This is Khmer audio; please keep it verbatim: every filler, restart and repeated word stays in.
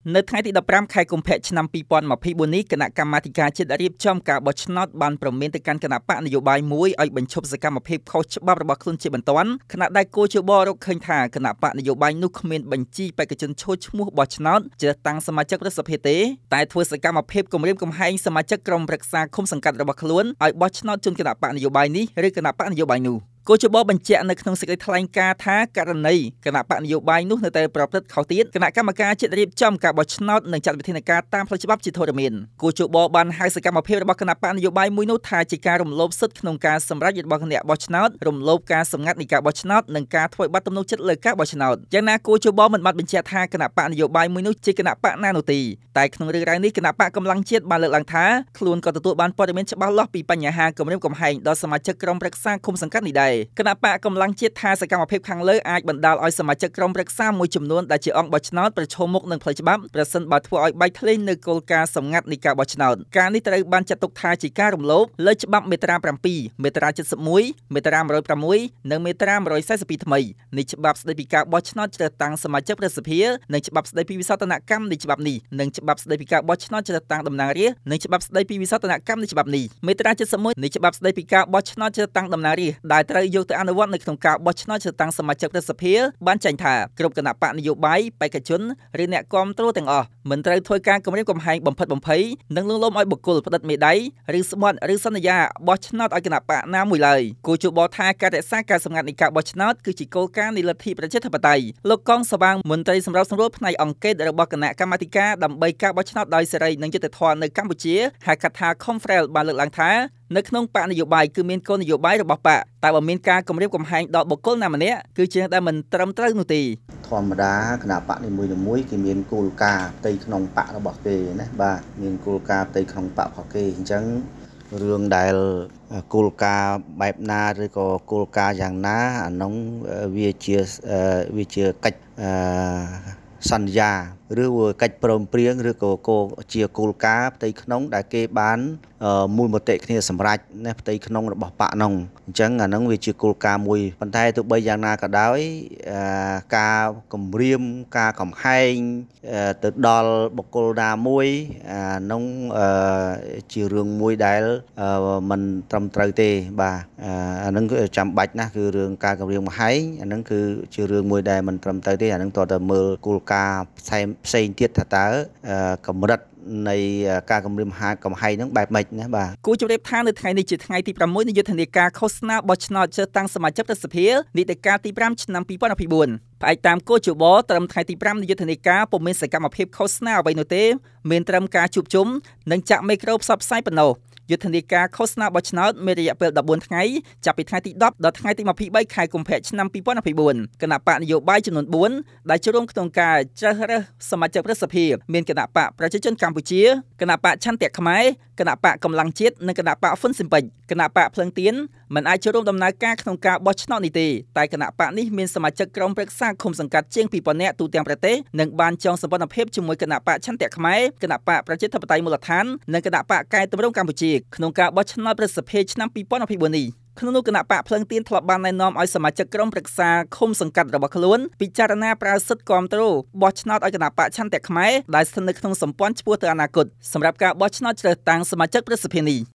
នៅថ្ងៃទីដប់ប្រាំខែកុម្ភៈឆ្នាំពីរពាន់ម្ភៃបួននេះគណៈកម្មាធិការជាតិរៀបចំការបោះឆ្នោតបានប្រមានទៅកាន់គណៈបកនយោបាយមួយឲ្យបញ្ឈប់សកម្មភាពខុសច្បាប់របស់ខ្លួនជាបន្ទាន់ខណៈដែលគូជបរកឃើញថាគណៈបកនយោបាយនោះគ្មានបញ្ជីបេក្ខជនឈរឈ្មោះបោះឆ្នោតជ្រើសតាំងសមាជិករដ្ឋសភាទេតែធ្វើសកម្មភាពគំរាមកំហែងសមាជិកក្រុមប្រឹក្សាឃុំសង្កាត់របស់ខ្លួនឲ្យបោះឆ្នោតជូនគណៈបកនយោបាយនេះឬគណៈបកនយោបាយនោះគូជបបញ្ជាក់នៅក្នុងសេចក្តីថ្លែងការណ៍ថាករណីគណៈបកនយោបាយនោះនៅតែប្រព្រឹត្តខុសទៀតគណៈកម្មការជាតិរៀបចំការបោះឆ្នោតនឹងចាត់វិធានការតាមផ្លូវច្បាប់ជាធរមានគូជបបានហៅសកម្មភាពរបស់គណៈបកនយោបាយមួយនោះថាជាការរំលោភសិទ្ធិក្នុងការសម្រេចរបស់អ្នកបោះឆ្នោតរំលោភការសម្ងាត់នៃការបោះឆ្នោតនិងការធ្វើបាត់ទំនុកចិត្តលើការបោះឆ្នោតយ៉ាងណាគូជបមិនបានបញ្ជាក់ថាគណៈបកនយោបាយមួយនោះជាគណៈបកណានោះទេតែក្នុងរឿងរ៉ាវនេះគណៈបកកម្លាំងជាតិបានលើកឡើងថាខ្លួនក៏ទទួលបានព័ត៌មានច្បាស់លាស់ពីបញ្ហាគម្រាមកំហែងដល់សមាជិកក្រុមប្រឹក្សាឃុំសង្កាត់នេះដែរគណៈបកកម្លាំងជាតិថាសកម្មភាពខាងលើអាចបណ្ដាលឲ្យសមាជិកក្រុមប្រឹក្សាមួយចំនួនដែលជាអង្គបោះឆ្នោតប្រឈមមុខនឹងផ្លូវច្បាប់ប្រសិនបើធ្វើឲ្យបែកធ្លាយនៅគោលការណ៍សម្ងាត់នៃការបោះឆ្នោតការនេះត្រូវបានចាត់ទុកថាជាការរំលោភលើច្បាប់មាត្រាប្រាំពីរមាត្រាเจ็ดสิบเอ็ดមាត្រាមួយរយប្រាំមួយនិងមាត្រាមួយរយสี่สิบពីរថ្មីនៃច្បាប់ស្តីពីការបោះឆ្នោតជ្រើសតាំងសមាជិករដ្ឋសភានិងច្បាប់ស្តីពីវិសោធនកម្មនៃច្បាប់នេះនិងច្បាប់ស្តីពីការបោះឆ្នោតជ្រើសតាំងតំណាងរាស្ត្រនិងច្បាប់ស្តីពីវិសោធនកម្មនៃច្បាប់នេះមាត្រាเจ็ดสิบเอ็ดនៃច្បាប់ស្តីពីការបោះឆ្នោតជ្រើសតាំងតំណាងរាស្ត្រដែលត្រូវយកទៅអនុវត្តនៅក្នុងការបោះឆ្នោតជ្រើសតាំងសមាជិករដ្ឋសភាបានចែងថាគ្រប់គណៈបកនយោបាយបេក្ខជនឬអ្នកគាំទ្រទាំងអស់មិនត្រូវធ្វើការគំរាមកំហែងបំផិតបំភ័យនិងលួងលោមឲ្យបុគ្គលផ្តិតមេដៃឬស្បត់ឬសន្យាបោះឆ្នោតឲ្យគណៈបកណាមួយឡើយគូជបថាការរក្សាការសម្ងាត់នៃការបោះឆ្នោតគឺជាគោលការណ៍នៃលទ្ធិប្រជាធិបតេយ្យលោកកងសវាងមន្ត្រីសម្របសម្រួលផ្នែកអង្គការរបស់គណៈកម្មាធិការដើម្បីការបោះឆ្នោតដោយសេរីនិងយុត្តិធម៌នៅកម្ពុជាហៅកាត់ថា Confrel បានលើកឡើងថានៅក្នុងបកនយោបាយគឺមានគោលនយោបាយរបស់បកតែបើមានការគម្រាមកំហែងដល់បុគ្គលណាម្នាក់គឺជាដែលមិនត្រឹមត្រូវនោះទេធម្មតាគណៈបកនីមួយៗគេមានគោលការណ៍ផ្ទៃក្នុងបករបស់គេណាបាទមានគោលការណ៍ផ្ទៃក្នុងបករបស់គេអញ្ចឹងរឿងដែលគោលការណ៍បែបណាឬក៏គោលការណ៍យ៉ាងណាអានោះវាជាវាជាកិច្ចអឺសន្យាឬកិច្ចព្រមព្រៀងឬក៏គោលជាគោលការណ៍ផ្ទៃក្នុងដែលគេបានមូលមតិគ្នាសម្រេចណាផ្ទៃក្នុងរបស់បកនោះអញ្ចឹងអាហ្នឹងវាជាគោលការណ៍មួយប៉ុន្តែទោះបីយ៉ាងណាក៏ដោយការគម្រាមការកំហែងទៅដល់បុគ្គលណាមួយអាហ្នឹងជារឿងមួយដែលមិនត្រឹមត្រូវទេបាទអាហ្នឹងគឺចាំបាច់ណាស់គឺរឿងការគម្រាមកំហែងអាហ្នឹងគឺជារឿងមួយដែលមិនត្រឹមត្រូវទេអាហ្នឹងតើតើមើលគោលការណ៍ផ្សេងផ្សេងទៀតថាតើកម្រិតនៃការគម្រាមកំហែងហ្នឹងបែបម៉េចណាបាទគូជម្រាបថានៅថ្ងៃនេះជាថ្ងៃទីប្រាំមួយនៃយុទ្ធនាការឃោសនាបោះឆ្នោតជ្រើសតាំងសមាជិករដ្ឋសភានីតិកាលទីប្រាំឆ្នាំពីរពាន់ម្ភៃបួនផ្អែកតាមគោលជបត្រឹមថ្ងៃទីប្រាំនៃយុទ្ធនាការពុំមានសកម្មភាពឃោសនាអ្វីនោះទេមានត្រឹមការជួបជុំនិងចាក់មេក្រូផ្សព្វផ្សាយប៉ុណ្ណោះយុទ្ធនាការឃោសនាបោះឆ្នោតមានរយៈពេលដប់បួនថ្ងៃចាប់ពីថ្ងៃទីដប់ដល់ថ្ងៃទីម្ភៃបីខែកុម្ភៈឆ្នាំពីរពាន់ម្ភៃបួនគណៈបកនយោបាយចំនួនបួនដែលចូលរួមក្នុងការជ្រើសរើសសមាជិករដ្ឋសភាមានគណៈបកប្រជាជនកម្ពុជាគណៈបកឆន្ទៈខ្មែរគណៈបកកម្លាំងជាតិនិងគណៈបកហ៊ុនស៊ិនពេជ្រគណៈបកភ្លឹងទៀនមិនអាចចូលរួមដំណើរការក្នុងការបោះឆ្នោតនេះទេតែគណៈបកនេះមានសមាជិកក្រុមប្រឹក្សាឃុំសង្កាត់ជាងពីរពាន់នាក់ទូទាំងប្រទេសនិងបានចងសម្ព័ន្ធភាពជាមួយគណៈបកឆន្ទៈខ្មែរគណៈបកប្រជាធិបតេយ្យមូលដ្ឋាននិងគណៈបកកែតម្រង់កម្ពុជាក្នុងការបោះឆ្នោតប្រសិទ្ធភាពឆ្នាំពីរពាន់ម្ភៃបួននេះក្នុងនោះគណៈបកភ្លឹងទៀនធ្លាប់បានណែនាំឲ្យសមាជិកក្រុមប្រឹក្សាឃុំសង្កាត់របស់ខ្លួនពិចារណាប្រើសិទ្ធិគាំទ្របោះឆ្នោតឲ្យគណៈបកឆន្ទៈខ្មែរដែលស្ថិតនៅក្នុងសម្ព័ន្ធឆ្ពោះទៅអនាគតសម្រាប់ការបោះឆ្នោតជ្រើសតាំងសមាជិកប្រសិទ្ធភាពនេះ